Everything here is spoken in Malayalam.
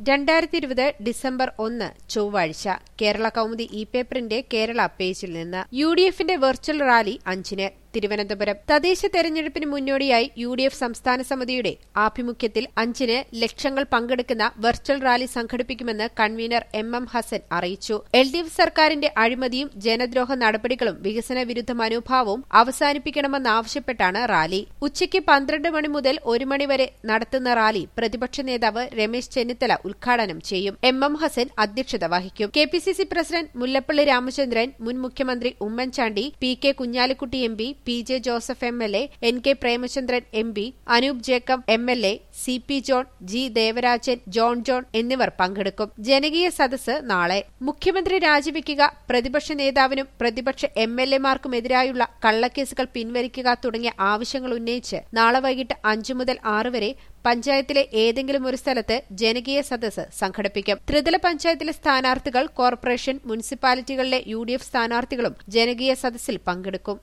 2020 ഡിസംബർ 1 ചൊവ്വാഴ്ച കേരള കൗമുദി പേപ്പറിന്റെ കേരള പേജിൽ നിന്ന് യുഡിഎഫിന്റെ വെർച്വൽ റാലി 5-ന് തിരുവനന്തപുരം. തദ്ദേശ തെരഞ്ഞെടുപ്പിന് മുന്നോടിയായി യുഡിഎഫ് സംസ്ഥാന സമിതിയുടെ ആഭിമുഖ്യത്തിൽ 5-ന് ലക്ഷങ്ങൾ പങ്കെടുക്കുന്ന വെർച്വൽ റാലി സംഘടിപ്പിക്കുമെന്ന് കൺവീനർ എം ഹസൻ അറിയിച്ചു. എൽഡിഎഫ് സർക്കാരിന്റെ അഴിമതിയും ജനദ്രോഹ നടപടികളും വികസന വിരുദ്ധ മനോഭാവവും അവസാനിപ്പിക്കണമെന്നാവശ്യപ്പെട്ടാണ് റാലി. ഉച്ചയ്ക്ക് 12 മണി മുതൽ 1 മണി വരെ നടത്തുന്ന റാലി പ്രതിപക്ഷ നേതാവ് രമേശ് ചെന്നിത്തല ഉദ്ഘാടനം ചെയ്യും. എം ഹസൻ അധ്യക്ഷത വഹിക്കും. കെപിസിസി പ്രസിഡന്റ് മുല്ലപ്പള്ളി രാമചന്ദ്രൻ, മുൻ മുഖ്യമന്ത്രി Oommen Chandy, PK. Kunhalikutty MP, PJ. Joseph MLA, NK. Premachandran MP, Anoop Jacob MLA, CP. John, G. Devarajan, John എന്നിവർ പങ്കെടുക്കും. ജനകീയ സദസ്സ് നാളെ. മുഖ്യമന്ത്രി രാജിവെക്കുക, പ്രതിപക്ഷ നേതാവിനും പ്രതിപക്ഷ എം.എൽ.എമാർക്കുമെതിരായുള്ള കള്ളക്കേസുകൾ പിൻവലിക്കുക തുടങ്ങിയ ആവശ്യങ്ങൾ ഉന്നയിച്ച് നാളെ വൈകിട്ട് 5 മുതൽ 6 വരെ പഞ്ചായത്തിലെ ഏതെങ്കിലും ഒരു സ്ഥലത്ത് ജനകീയ സദസ്സ് സംഘടിപ്പിക്കും. ത്രിതല പഞ്ചായത്തിലെ സ്ഥാനാർത്ഥികൾ, കോർപ്പറേഷൻ, മുനിസിപ്പാലിറ്റികളിലെ യുഡിഎഫ് സ്ഥാനാർത്ഥികളും ജനകീയ സദസ്സിൽ പങ്കെടുക്കും.